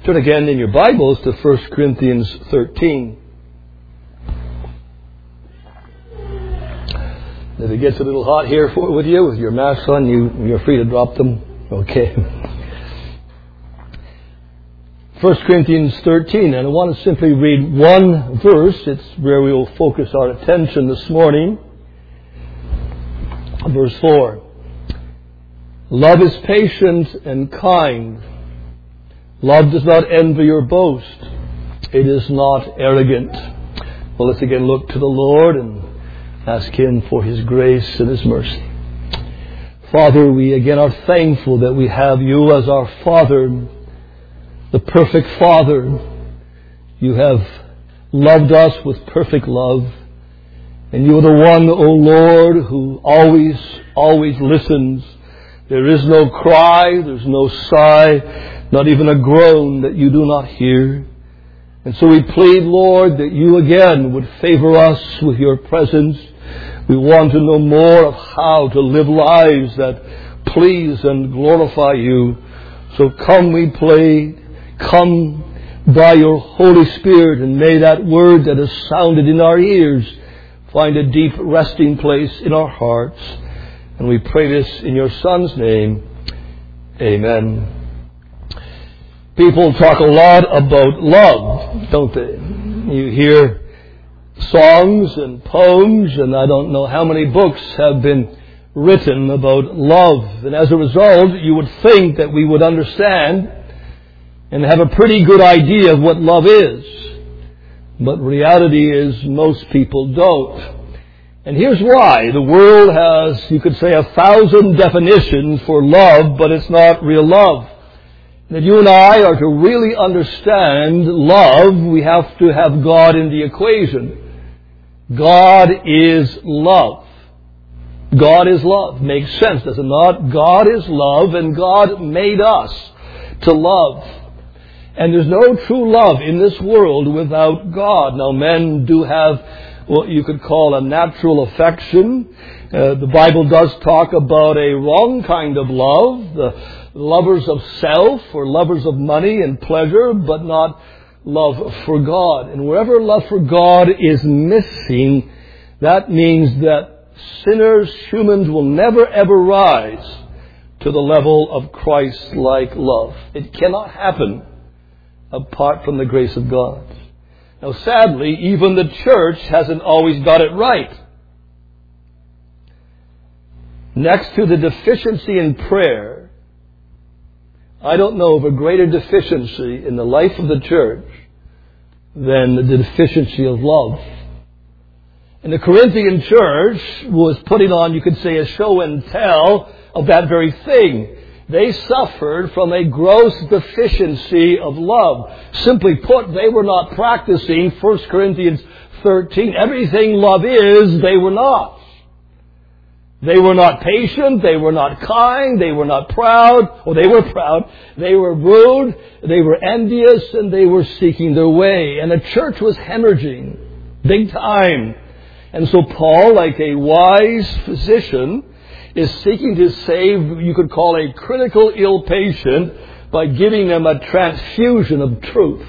Turn again in your Bibles to 1 Corinthians 13. If it gets a little hot here with you, with your masks on, you're free to drop them. Okay. 1 Corinthians 13, and I want to simply read one verse. It's where we will focus our attention this morning. Verse 4. Love is patient and kind. Love does not envy or boast. It is not arrogant. Well, let's again look to the Lord and ask Him for His grace and His mercy. Father, we again are thankful that we have You as our Father, the perfect Father. You have loved us with perfect love. And You are the one, O Lord, who always listens. There is no cry, there's no sigh, not even a groan that You do not hear. And so we plead, Lord, that You again would favor us with Your presence. We want to know more of how to live lives that please and glorify You. So come, we pray, come by Your Holy Spirit, and may that word that has sounded in our ears find a deep resting place in our hearts. And we pray this in Your Son's name. Amen. People talk a lot about love, don't they? You hear songs and poems, and I don't know how many books have been written about love. And as a result, you would think that we would understand and have a pretty good idea of what love is. But reality is most people don't. And here's why. The world has, you could say, 1,000 definitions for love, but it's not real love. That you and I are to really understand love, we have to have God in the equation. God is love. God is love. Makes sense, does it not? God is love, and God made us to love. And there's no true love in this world without God. Now, men do have what you could call a natural affection. The Bible does talk about a wrong kind of love, the lovers of self or lovers of money and pleasure, but not love for God. And wherever love for God is missing, that means that sinners, humans, will never ever rise to the level of Christ-like love. It cannot happen apart from the grace of God. Now, sadly, even the church hasn't always got it right. Next to the deficiency in prayer, I don't know of a greater deficiency in the life of the church than the deficiency of love. And the Corinthian church was putting on, you could say, a show and tell of that very thing. They suffered from a gross deficiency of love. Simply put, they were not practicing 1 Corinthians 13. Everything love is, they were not. They were not patient, they were not kind, they were not proud, or they were proud, they were rude, they were envious, and they were seeking their way. And the church was hemorrhaging, big time. And so Paul, like a wise physician, is seeking to save, you could call a critical ill patient, by giving them a transfusion of truth.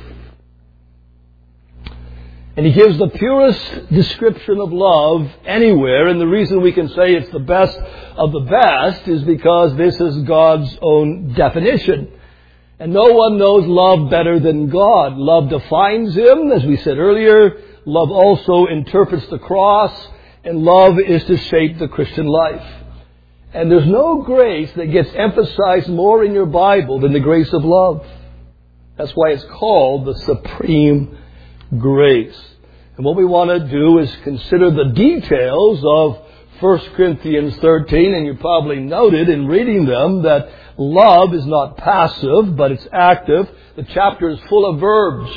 And he gives the purest description of love anywhere, and the reason we can say it's the best of the best is because this is God's own definition. And no one knows love better than God. Love defines Him, as we said earlier. Love also interprets the cross, and love is to shape the Christian life. And there's no grace that gets emphasized more in your Bible than the grace of love. That's why it's called the supreme grace. And what we want to do is consider the details of 1 Corinthians 13, and you probably noted in reading them that love is not passive, but it's active. The chapter is full of verbs.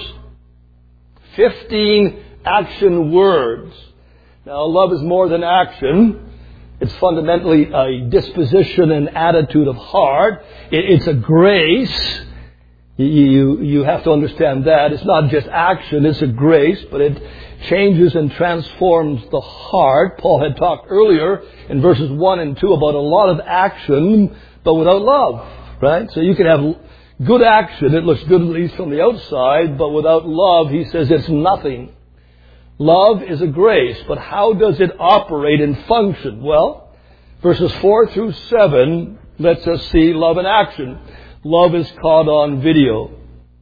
15 action words. Now, love is more than action. It's fundamentally a disposition and attitude of heart. It's a grace. You have to understand that. It's not just action, it's a grace, but it changes and transforms the heart. Paul had talked earlier in verses 1 and 2 about a lot of action, but without love, right? So you can have Good action, it looks good at least from the outside, but without love, he says it's nothing. Love is a grace, but how does it operate and function? Well, verses 4 through 7 lets us see love in action. Love is caught on video.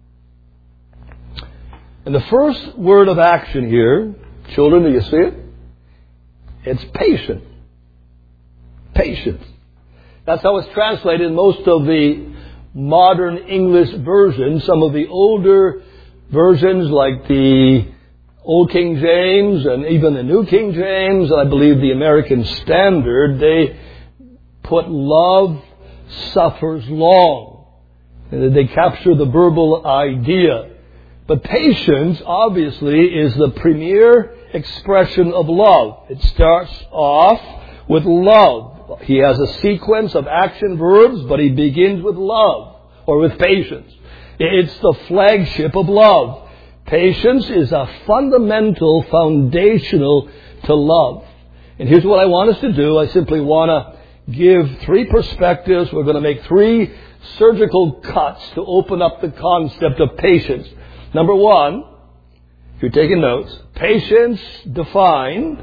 And the first word of action here, children, do you see it? It's patient. Patience. That's how it's translated in most of the modern English versions. Some of the older versions, like the Old King James and even the New King James, I believe the American Standard, they put love suffers long. And they capture the verbal idea. But patience, obviously, is the premier expression of love. It starts off with love. He has a sequence of action verbs, but he begins with love, or with patience. It's the flagship of love. Patience is a fundamental, foundational to love. And here's what I want us to do. I simply want to give 3 perspectives. We're going to make 3 surgical cuts to open up the concept of patience. Number 1, if you're taking notes, patience defined.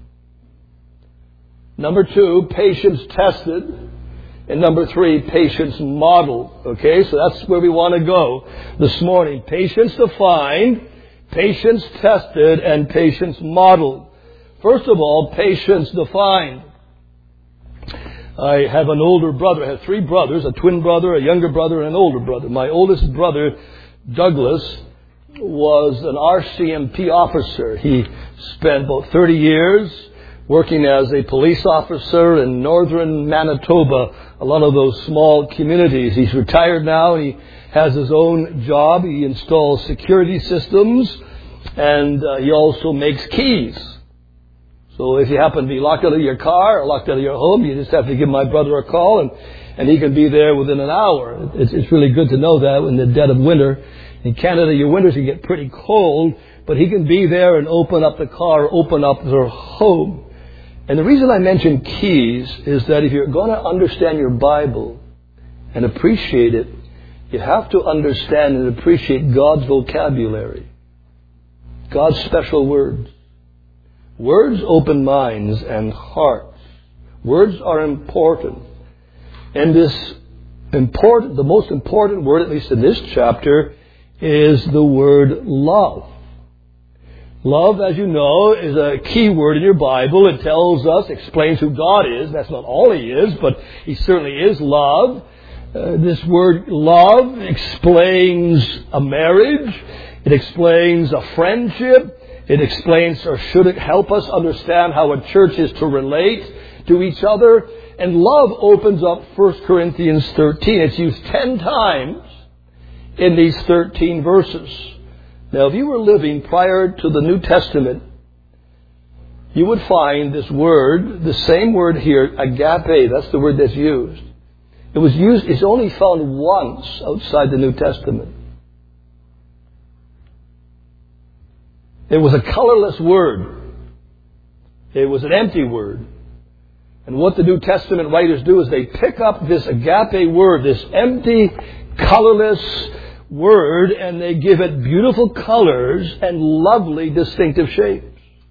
Number 2, patience tested. And number 3, patience modeled. Okay, so that's where we want to go this morning. Patience defined, patience tested, and patience modeled. First of all, patience defined. I have an older brother. I have 3 brothers, a twin brother, a younger brother, and an older brother. My oldest brother, Douglas, was an RCMP officer. He spent about 30 years working as a police officer in northern Manitoba, a lot of those small communities. He's retired now. He has his own job. He installs security systems, and he also makes keys. So if you happen to be locked out of your car or locked out of your home, you just have to give my brother a call, and he can be there within an hour. It's really good to know that in the dead of winter. In Canada, your winters can get pretty cold, but he can be there and open up the car, open up their home. And the reason I mention keys is that if you're going to understand your Bible and appreciate it, you have to understand and appreciate God's vocabulary, God's special words. Words open minds and hearts. Words are important. And the most important word, at least in this chapter, is the word love. Love, as you know, is a key word in your Bible. It tells us, explains who God is. That's not all He is, but He certainly is love. This word love explains a marriage. It explains a friendship. It explains, or should it help us understand how a church is to relate to each other. And love opens up 1 Corinthians 13. It's used 10 times in these 13 verses. Now, if you were living prior to the New Testament, you would find this word, the same word here, agape, that's the word that's used. It's only found once outside the New Testament. It was a colorless word. It was an empty word. And what the New Testament writers do is they pick up this agape word, this empty, colorless word, and they give it beautiful colors and lovely, distinctive shapes.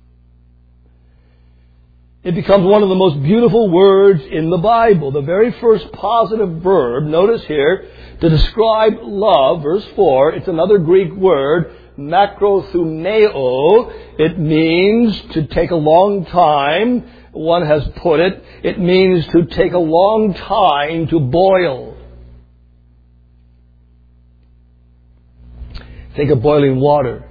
It becomes one of the most beautiful words in the Bible. The very first positive verb, notice here, to describe love, verse 4, it's another Greek word, makrothumneo. It means to take a long time. One has put it. It means to take a long time to boil. Think of boiling water.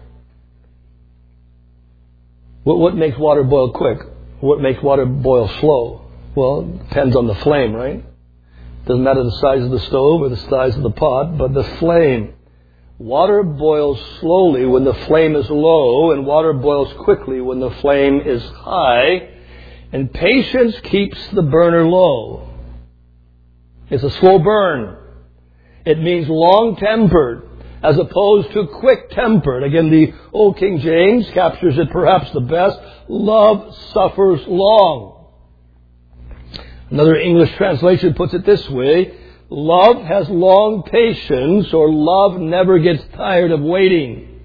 What makes water boil quick? What makes water boil slow? Well, it depends on the flame, right? Doesn't matter the size of the stove or the size of the pot, but the flame. Water boils slowly when the flame is low, and water boils quickly when the flame is high. And patience keeps the burner low. It's a slow burn. It means long-tempered, as opposed to quick-tempered. Again, the Old King James captures it perhaps the best. Love suffers long. Another English translation puts it this way. Love has long patience, or love never gets tired of waiting.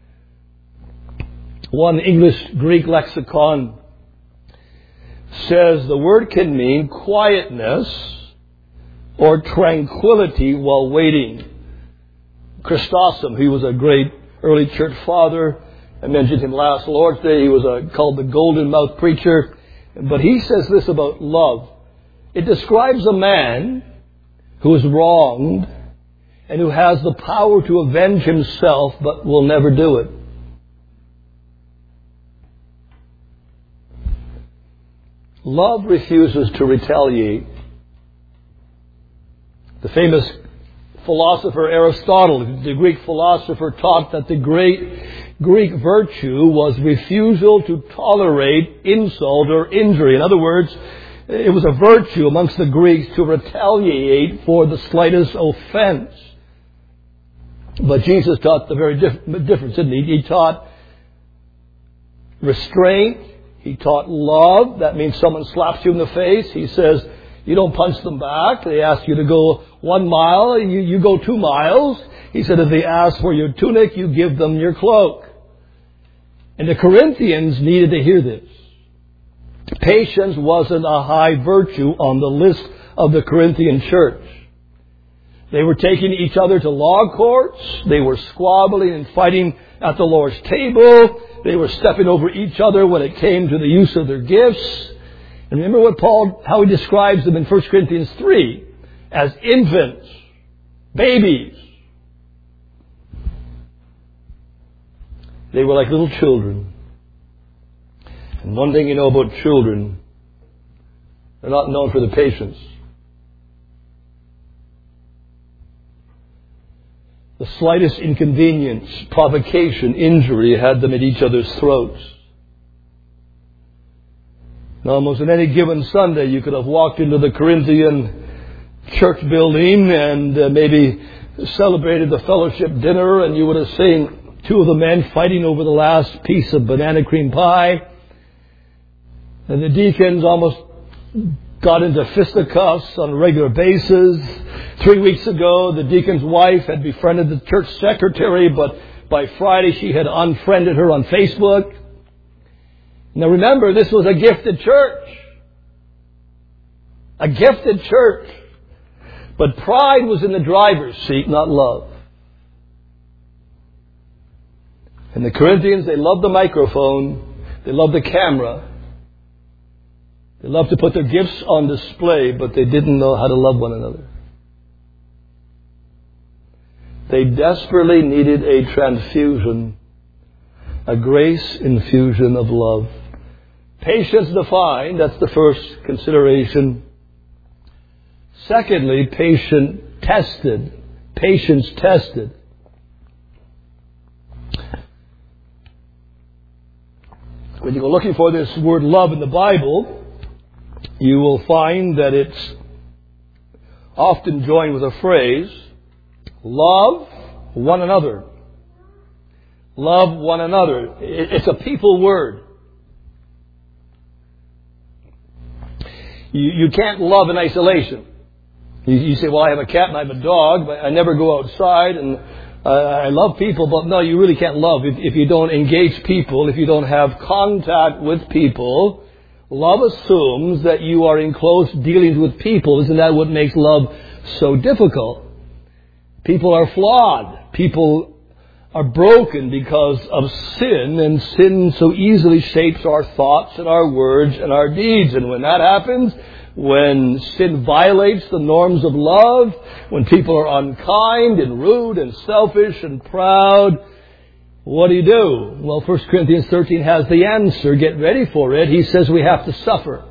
One English-Greek lexicon says the word can mean quietness or tranquility while waiting. Chrysostom, he was a great early church father. I mentioned him last Lord's Day. He was called the golden-mouthed preacher. But he says this about love. It describes a man who is wronged and who has the power to avenge himself but will never do it. Love refuses to retaliate. The famous philosopher Aristotle, the Greek philosopher, taught that the great Greek virtue was refusal to tolerate insult or injury. In other words, it was a virtue amongst the Greeks to retaliate for the slightest offense. But Jesus taught the very difference, didn't he? He taught restraint. He taught love. That means someone slaps you in the face. He says, you don't punch them back. They ask you to go 1 mile. You go 2 miles. He said, if they ask for your tunic, you give them your cloak. And the Corinthians needed to hear this. Patience wasn't a high virtue on the list of the Corinthian church. They were taking each other to law courts. They were squabbling and fighting at the Lord's table. They were stepping over each other when it came to the use of their gifts. And remember what how he describes them in 1 Corinthians 3 as infants, babies. They were like little children. And one thing you know about children, they're not known for the patience. The slightest inconvenience, provocation, injury had them at each other's throats. Now, almost on any given Sunday, you could have walked into the Corinthian church building and maybe celebrated the fellowship dinner, and you would have seen 2 of the men fighting over the last piece of banana cream pie. And the deacons almost got into fisticuffs on a regular basis. 3 weeks ago, the deacon's wife had befriended the church secretary, but by Friday she had unfriended her on Facebook. Now remember, this was a gifted church. A gifted church. But pride was in the driver's seat, not love. And the Corinthians, they loved the microphone. They loved the camera. They loved to put their gifts on display, but they didn't know how to love one another. They desperately needed a transfusion, a grace infusion of love. Patience defined, that's the first consideration. Secondly, patience tested. Patience tested. When you go looking for this word love in the Bible, you will find that it's often joined with a phrase, love one another. Love one another. It's a people word. You can't love in isolation. You say, well, I have a cat and I have a dog, but I never go outside and I love people. But no, you really can't love if you don't engage people, if you don't have contact with people. Love assumes that you are in close dealings with people. Isn't that what makes love so difficult? People are flawed. People are broken because of sin, and sin so easily shapes our thoughts and our words and our deeds. And when that happens, when sin violates the norms of love, when people are unkind and rude and selfish and proud, what do? Well, 1 Corinthians 13 has the answer. Get ready for it. He says we have to suffer.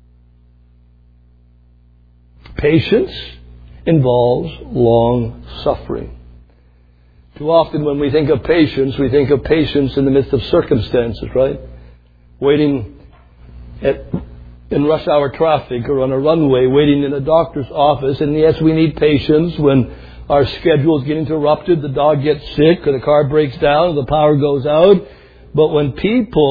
Patience involves long suffering. Too often when we think of patience in the midst of circumstances, right? Waiting in rush hour traffic or on a runway, waiting in a doctor's office. And yes, we need patience when our schedule is getting interrupted, the dog gets sick, or the car breaks down, or the power goes out. But when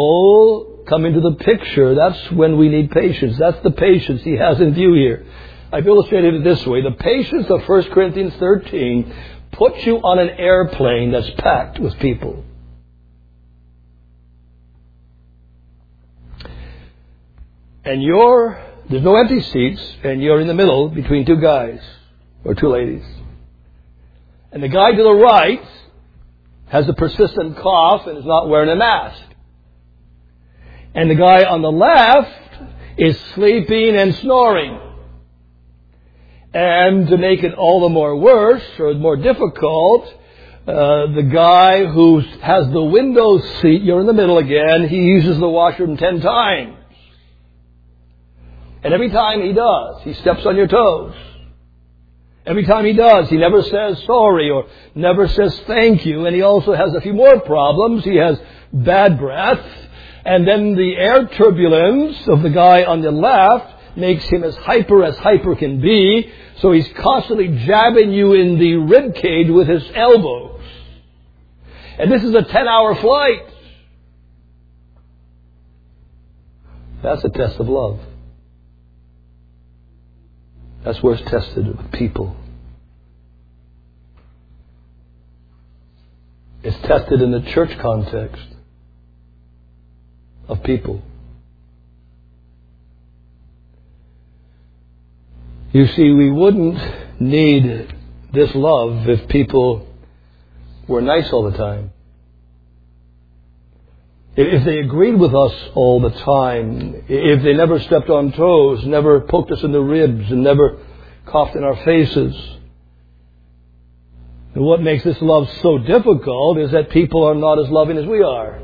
people come into the picture, that's when we need patience. That's the patience he has in view here. I've illustrated it this way. The patience of 1 Corinthians 13 puts you on an airplane that's packed with people. And there's no empty seats, and you're in the middle between two guys or two ladies. And the guy to the right has a persistent cough and is not wearing a mask. And the guy on the left is sleeping and snoring. And to make it all the more worse or more difficult, the guy who has the window seat, you're in the middle again, he uses the washroom 10 times. And every time he does, he steps on your toes. Every time he does, he never says sorry or never says thank you. And he also has a few more problems. He has bad breath. And then the air turbulence of the guy on the left makes him as hyper can be. So he's constantly jabbing you in the rib cage with his elbows. And this is a 10-hour flight. That's a test of love. That's where it's tested with people. It's tested in the church context of people. You see, we wouldn't need this love if people were nice all the time. If they agreed with us all the time, if they never stepped on toes, never poked us in the ribs, and never coughed in our faces. And what makes this love so difficult is that people are not as loving as we are.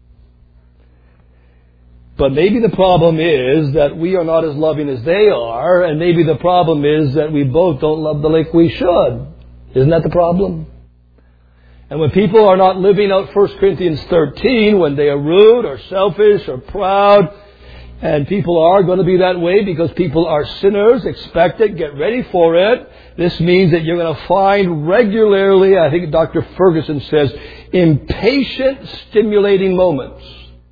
But maybe the problem is that we are not as loving as they are, and maybe the problem is that we both don't love the like we should. Isn't that the problem? And when people are not living out 1 Corinthians 13, when they are rude or selfish or proud, and people are going to be that way because people are sinners, expect it, get ready for it. This means that you're going to find regularly, I think Dr. Ferguson says, impatient, stimulating moments.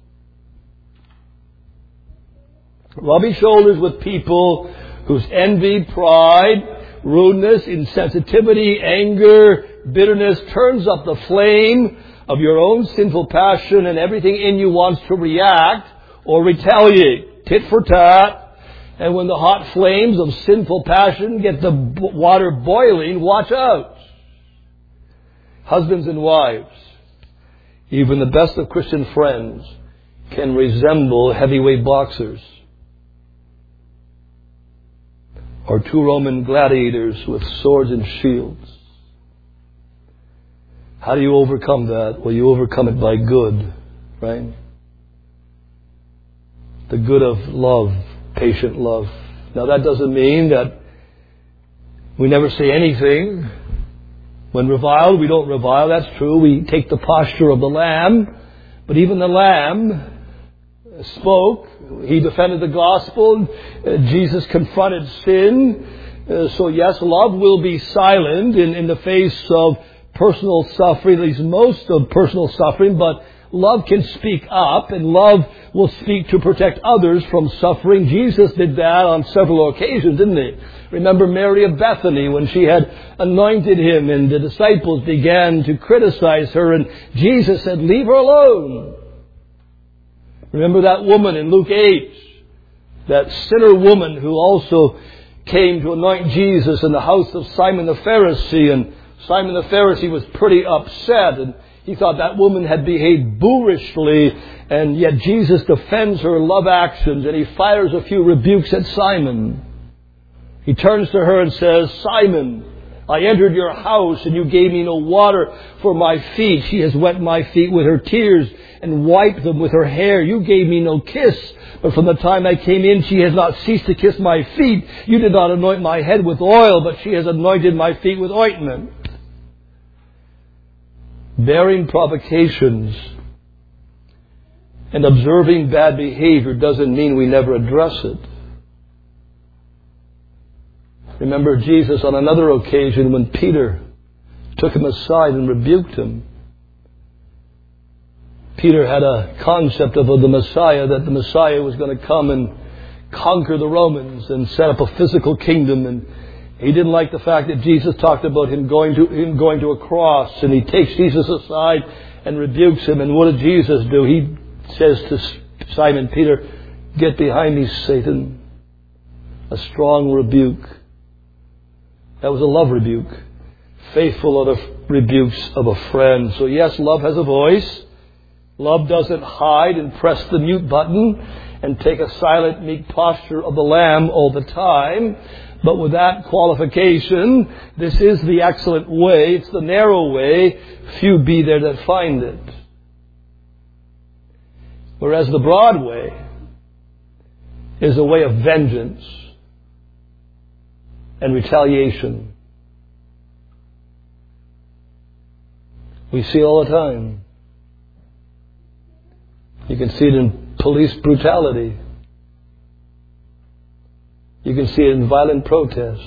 Rubbing shoulders with people whose envy, pride, rudeness, insensitivity, anger, bitterness turns up the flame of your own sinful passion, and everything in you wants to react or retaliate, tit for tat. And when the hot flames of sinful passion get the water boiling, watch out. Husbands and wives, even the best of Christian friends, can resemble heavyweight boxers or two Roman gladiators with swords and shields. How do you overcome that? Well, you overcome it by good, right? The good of love, patient love. Now that doesn't mean that we never say anything. When reviled, we don't revile. That's true. We take the posture of the lamb. But even the lamb spoke. He defended the gospel. Jesus confronted sin. So yes, love will be silent in the face of personal suffering, at least most of personal suffering, but love can speak up, and love will speak to protect others from suffering. Jesus did that on several occasions, didn't he? Remember Mary of Bethany when she had anointed him and the disciples began to criticize her, and Jesus said, "Leave her alone." Remember that woman in Luke 8, that sinner woman who also came to anoint Jesus in the house of Simon the Pharisee, and Simon the Pharisee was pretty upset, and he thought that woman had behaved boorishly, and yet Jesus defends her love actions, and he fires a few rebukes at Simon. He turns to her and says, "Simon, I entered your house, and you gave me no water for my feet. She has wet my feet with her tears and wiped them with her hair. You gave me no kiss, but from the time I came in, she has not ceased to kiss my feet. You did not anoint my head with oil, but she has anointed my feet with ointment." Bearing provocations and observing bad behavior doesn't mean we never address it. Remember Jesus on another occasion when Peter took him aside and rebuked him. Peter had a concept of the Messiah, that the Messiah was going to come and conquer the Romans and set up a physical kingdom. And he didn't like the fact that Jesus talked about him going to a cross, and he takes Jesus aside and rebukes him. And what did Jesus do? He says to Simon Peter, "Get behind me, Satan." A strong rebuke. That was a love rebuke. Faithful are the rebukes of a friend. So yes, love has a voice. Love doesn't hide and press the mute button and take a silent, meek posture of the lamb all the time. But with that qualification, this is the excellent way. It's the narrow way. Few be there that find it. Whereas the broad way is a way of vengeance and retaliation. We see it all the time. You can see it in police brutality. You can see it in violent protests,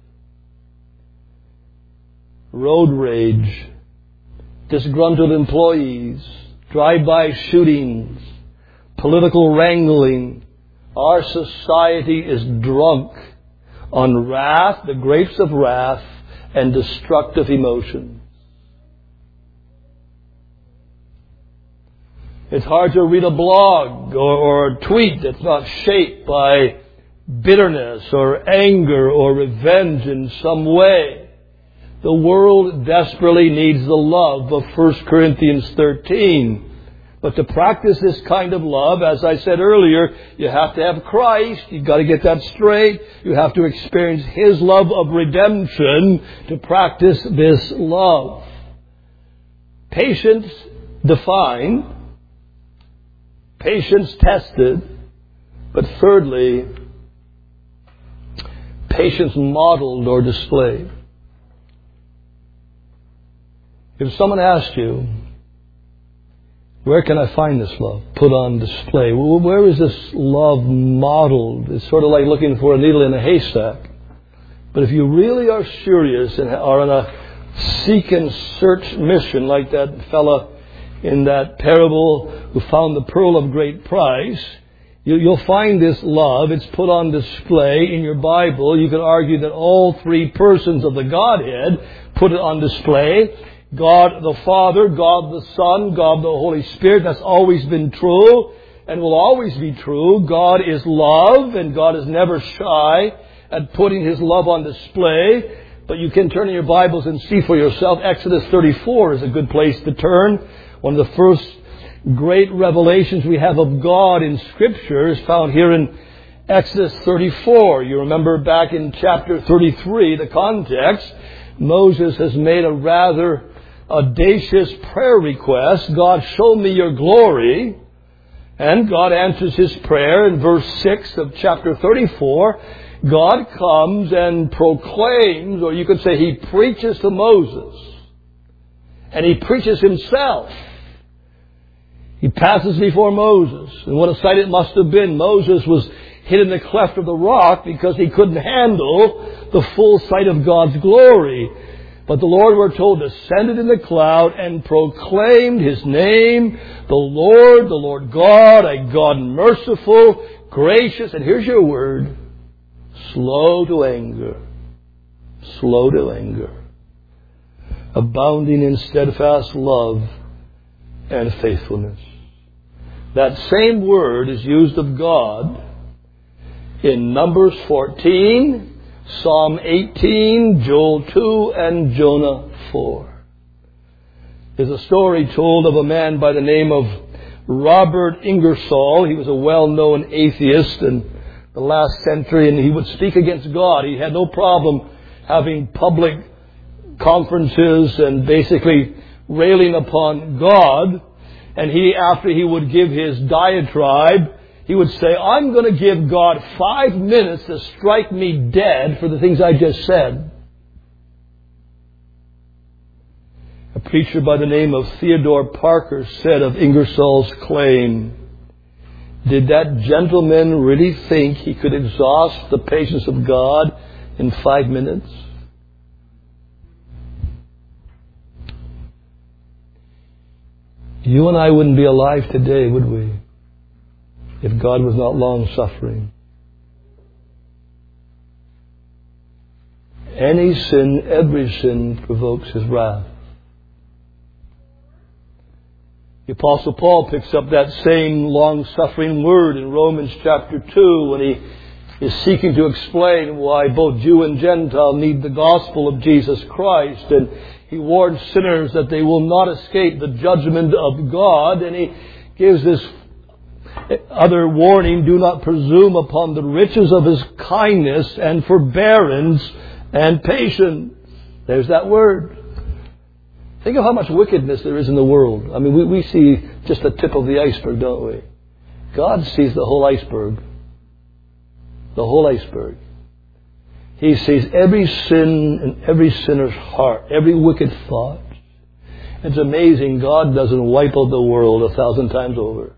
road rage, disgruntled employees, drive-by shootings, political wrangling. Our society is drunk on wrath, the grapes of wrath, and destructive emotions. It's hard to read a blog or a tweet that's not shaped by bitterness or anger or revenge in some way. The world desperately needs the love of 1 Corinthians 13. But to practice this kind of love, as I said earlier, you have to have Christ. You've got to get that straight. You have to experience His love of redemption to practice this love. Patience defined. Patience tested. But thirdly, patience modeled or displayed. If someone asked you, where can I find this love put on display? Where is this love modeled? It's sort of like looking for a needle in a haystack. But if you really are serious and are on a seek and search mission, like that fella in that parable who found the pearl of great price, you'll find this love. It's put on display in your Bible. You could argue that all three persons of the Godhead put it on display. God the Father, God the Son, God the Holy Spirit. That's always been true and will always be true. God is love, and God is never shy at putting His love on display. But you can turn in your Bibles and see for yourself. Exodus 34 is a good place to turn. One of the first great revelations we have of God in Scripture is found here in Exodus 34. You remember back in chapter 33, the context, Moses has made a rather audacious prayer request. God, show me your glory. And God answers his prayer in verse 6 of chapter 34. God comes and proclaims, or you could say He preaches to Moses. And He preaches Himself. He passes before Moses. And what a sight it must have been. Moses was hid in the cleft of the rock because he couldn't handle the full sight of God's glory. But the Lord, we're told, descended in the cloud and proclaimed His name, the Lord God, a God merciful, gracious, and here's your word, slow to anger, abounding in steadfast love and faithfulness. That same word is used of God in Numbers 14, Psalm 18, Joel 2, and Jonah 4. There's a story told of a man by the name of Robert Ingersoll. He was a well-known atheist in the last century, and he would speak against God. He had no problem having public conferences and basically railing upon God. And after he would give his diatribe, he would say, I'm going to give God 5 minutes to strike me dead for the things I just said. A preacher by the name of Theodore Parker said of Ingersoll's claim, did that gentleman really think he could exhaust the patience of God in 5 minutes? You and I wouldn't be alive today, would we? If God was not long-suffering. Any sin, every sin provokes His wrath. The Apostle Paul picks up that same long-suffering word in Romans chapter 2 when he is seeking to explain why both Jew and Gentile need the gospel of Jesus Christ. And he warns sinners that they will not escape the judgment of God. And he gives this other warning: do not presume upon the riches of His kindness and forbearance and patience. There's that word. Think of how much wickedness there is in the world. I mean, we see just the tip of the iceberg, don't we? God sees the whole iceberg. The whole iceberg. He sees every sin in every sinner's heart, every wicked thought. It's amazing God doesn't wipe out the world 1,000 times over.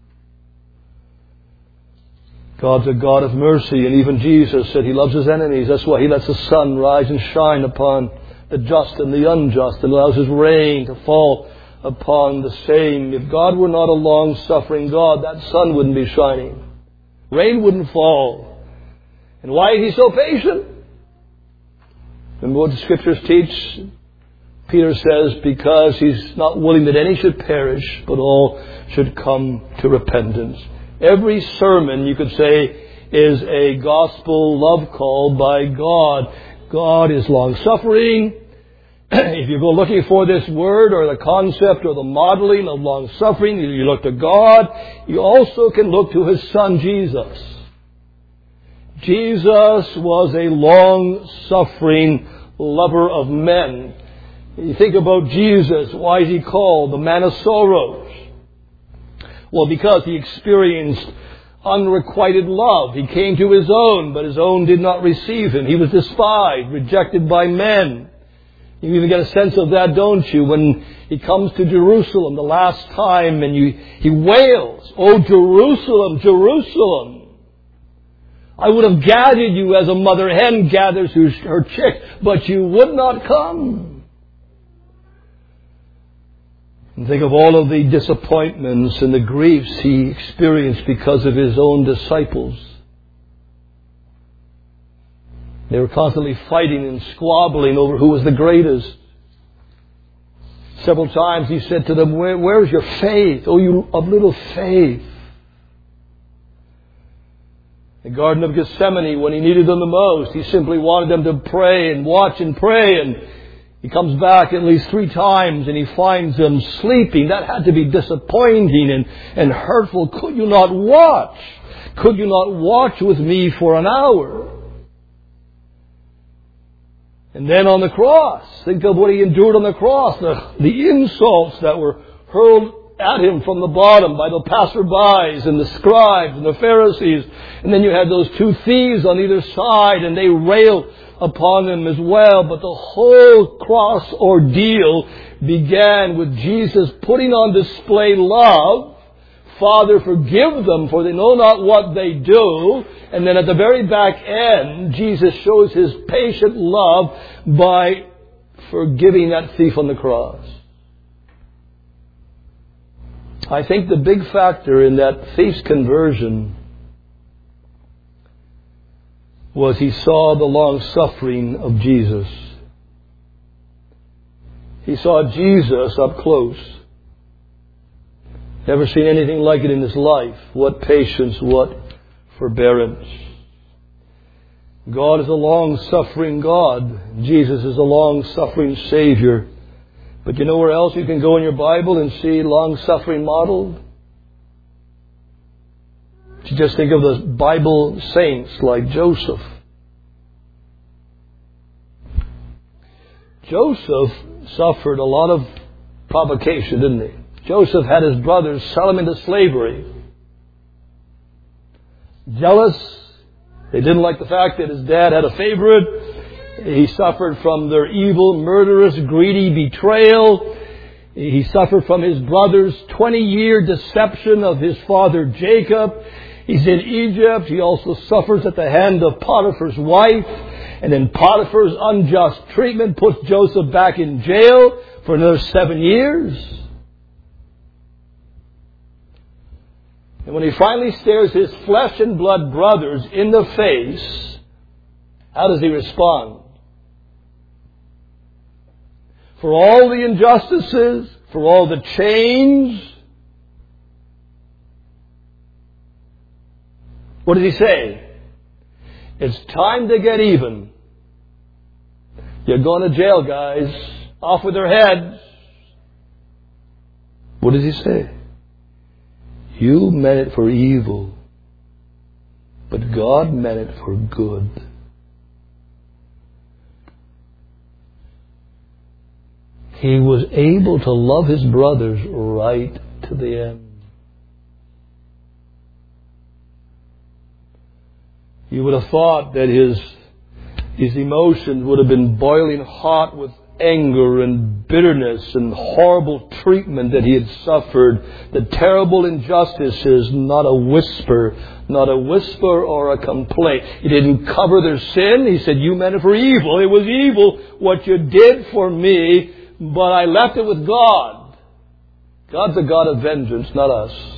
God's a God of mercy, and even Jesus said He loves His enemies. That's why He lets the sun rise and shine upon the just and the unjust, and allows His rain to fall upon the same. If God were not a long-suffering God, that sun wouldn't be shining. Rain wouldn't fall. And why is He so patient? Remember what the Scriptures teach? Peter says, because He's not willing that any should perish, but all should come to repentance. Every sermon, you could say, is a gospel love call by God. God is long-suffering. If you go looking for this word or the concept or the modeling of long-suffering, you look to God. You also can look to His Son, Jesus. Jesus was a long-suffering lover of men. You think about Jesus. Why is He called the man of sorrows? Well, because He experienced unrequited love. He came to His own, but His own did not receive Him. He was despised, rejected by men. You even get a sense of that, don't you? When He comes to Jerusalem the last time and He wails, "Oh, Jerusalem, Jerusalem, I would have gathered you as a mother hen gathers her chick, but you would not come." And think of all of the disappointments and the griefs He experienced because of His own disciples. They were constantly fighting and squabbling over who was the greatest. Several times He said to them, where's your faith? Oh, you of little faith. The Garden of Gethsemane, when He needed them the most, He simply wanted them to pray and watch and pray. And He comes back at least 3 times and He finds them sleeping. That had to be disappointing and hurtful. Could you not watch? Could you not watch with me for an hour? And then on the cross, think of what He endured on the cross, the insults that were hurled at Him from the bottom by the passerbys and the scribes and the Pharisees. And then you had those 2 thieves on either side, and they railed upon Him as well. But the whole cross ordeal began with Jesus putting on display love. Father, forgive them, for they know not what they do. And then at the very back end, Jesus shows His patient love by forgiving that thief on the cross. I think the big factor in that thief's conversion was he saw the long-suffering of Jesus. He saw Jesus up close. Never seen anything like it in his life. What patience, what forbearance. God is a long-suffering God. Jesus is a long-suffering Savior. But you know where else you can go in your Bible and see long-suffering modeled? You just think of the Bible saints like Joseph. Joseph suffered a lot of provocation, didn't he? Joseph had his brothers sell him into slavery. Jealous. They didn't like the fact that his dad had a favorite. He suffered from their evil, murderous, greedy betrayal. He suffered from his brother's 20-year deception of his father Jacob. He's in Egypt. He also suffers at the hand of Potiphar's wife. And then Potiphar's unjust treatment puts Joseph back in jail for another 7 years. And when he finally stares his flesh and blood brothers in the face, how does he respond? for all the injustices, for all the change. What does he say? It's time to get even. You're going to jail, guys. Off with their heads. What does he say? You meant it for evil, but God meant it for good. He was able to love his brothers right to the end. You would have thought that his emotions would have been boiling hot with anger and bitterness and horrible treatment that he had suffered, the terrible injustices, not a whisper or a complaint. He didn't cover their sin. He said, you meant it for evil. It was evil what you did for me, but I left it with God. God's a God of vengeance, not us.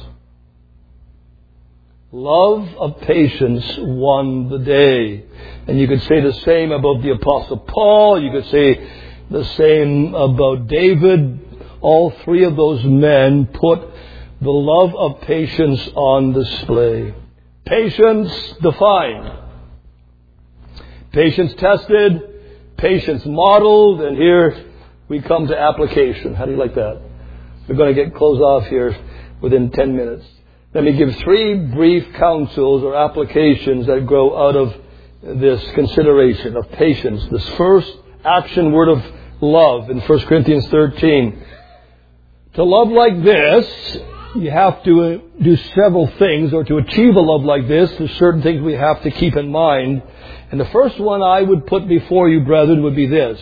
Love of patience won the day. And you could say the same about the Apostle Paul. You could say the same about David. All three of those men put the love of patience on display. Patience defined. Patience tested. Patience modeled. And here we come to application. How do you like that? We're going to get closed off here within 10 minutes. Let me give 3 brief counsels or applications that grow out of this consideration of patience. This first action word of love in 1 Corinthians 13. To love like this, you have to do several things, or to achieve a love like this, there's certain things we have to keep in mind. And the first one I would put before you, brethren, would be this.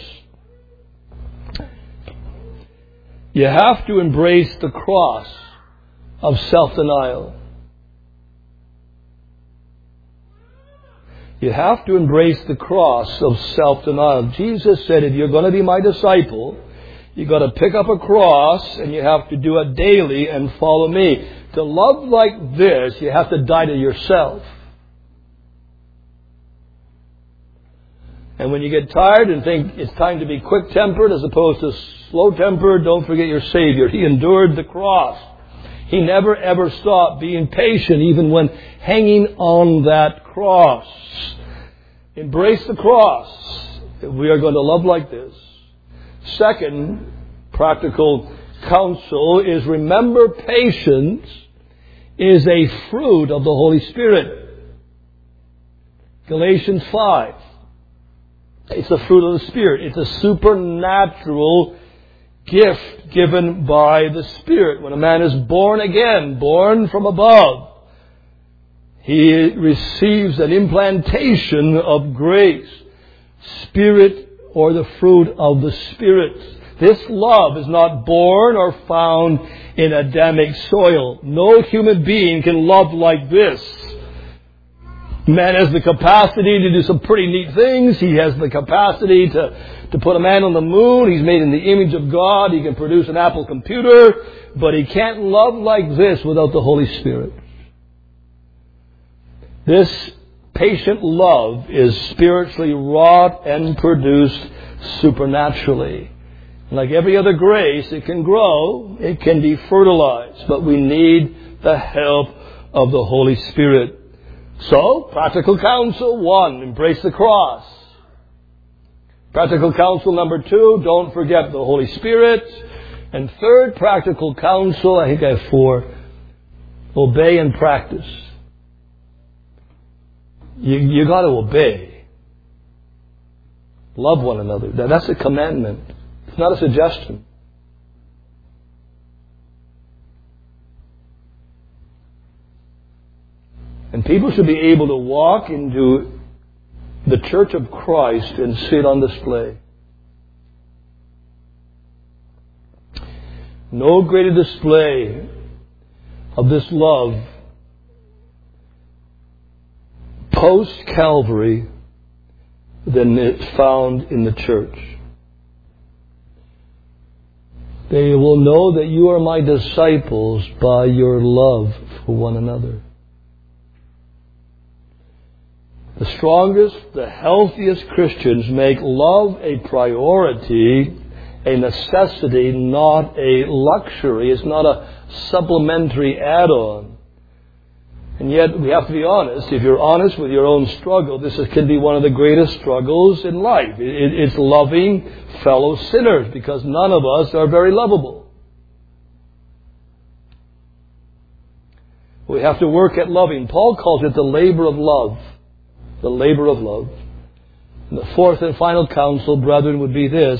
You have to embrace the cross of self-denial. You have to embrace the cross of self-denial. Jesus said, if you're going to be my disciple, you've got to pick up a cross and you have to do it daily and follow me. To love like this, you have to die to yourself. And when you get tired and think it's time to be quick-tempered as opposed to slow-tempered, don't forget your Savior. He endured the cross. He never ever stopped being patient even when hanging on that cross. Embrace the cross. We are going to love like this. Second practical counsel is remember patience is a fruit of the Holy Spirit. Galatians 5. It's a fruit of the Spirit. It's a supernatural gift given by the Spirit. When a man is born again, born from above, he receives an implantation of grace, Spirit, or the fruit of the Spirit. This love is not born or found in Adamic soil. No human being can love like this. Man has the capacity to do some pretty neat things. He has the capacity to put a man on the moon. He's made in the image of God. He can produce an Apple computer. But he can't love like this without the Holy Spirit. This patient love is spiritually wrought and produced supernaturally. Like every other grace, it can grow. It can be fertilized. But we need the help of the Holy Spirit. So, practical counsel, 1, embrace the cross. Practical counsel number 2, don't forget the Holy Spirit. And third practical counsel, I think I have 4, obey and practice. You got to obey. Love one another. That's a commandment. It's not a suggestion. And people should be able to walk into the Church of Christ and see it on display. No greater display of this love post-Calvary than it's found in the church. They will know that you are my disciples by your love for one another. The strongest, the healthiest Christians make love a priority a necessity, not a luxury. It's not a supplementary add-on. And yet, we have to be honest. If you're honest with your own struggle, can be one of the greatest struggles in life. It's loving fellow sinners, because none of us are very lovable. We have to work at loving. Paul calls it the labor of love. The labor of love. And the fourth and final counsel, brethren, would be this.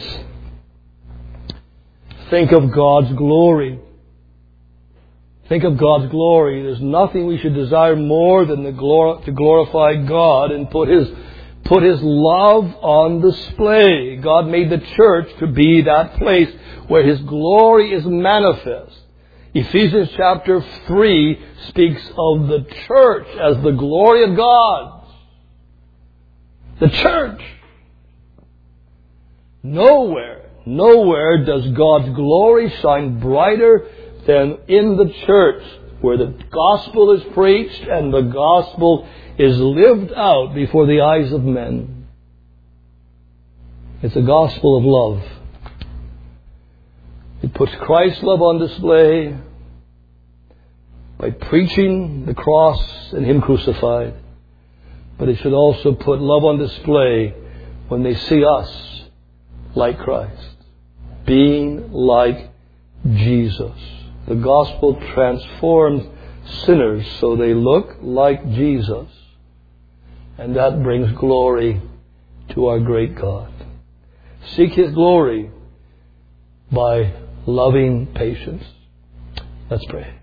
Think of God's glory. Think of God's glory. There's nothing we should desire more than to glorify God and put His love on display. God made the church to be that place where His glory is manifest. Ephesians chapter 3 speaks of the church as the glory of God. The church. Nowhere does God's glory shine brighter than in the church, where the gospel is preached and the gospel is lived out before the eyes of men. It's a gospel of love. It puts Christ's love on display by preaching the cross and Him crucified. But it should also put love on display when they see us like Christ, being like Jesus. The gospel transforms sinners so they look like Jesus. And that brings glory to our great God. Seek His glory by loving patience. Let's pray.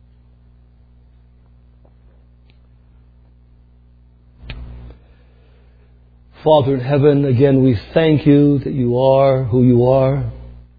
Father in heaven, again we thank You that You are who You are.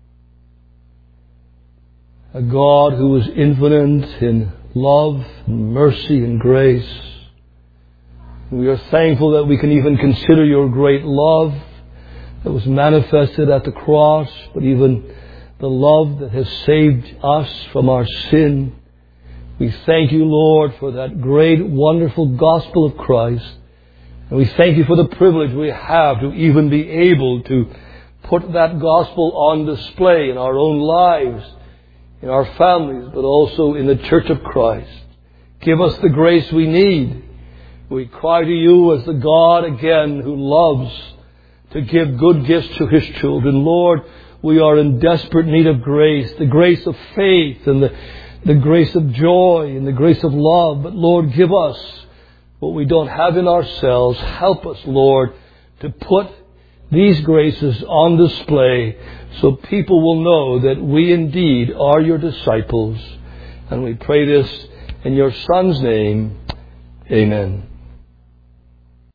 A God who is infinite in love, and mercy, and grace. We are thankful that we can even consider Your great love that was manifested at the cross, but even the love that has saved us from our sin. We thank You, Lord, for that great, wonderful gospel of Christ. And we thank You for the privilege we have to even be able to put that gospel on display in our own lives, in our families, but also in the Church of Christ. Give us the grace we need. We cry to You as the God, again, who loves to give good gifts to His children. Lord, we are in desperate need of grace, the grace of faith and the grace of joy and the grace of love. But Lord, give us what we don't have in ourselves. Help us, Lord, to put these graces on display so people will know that we indeed are Your disciples. And we pray this in Your Son's name. Amen.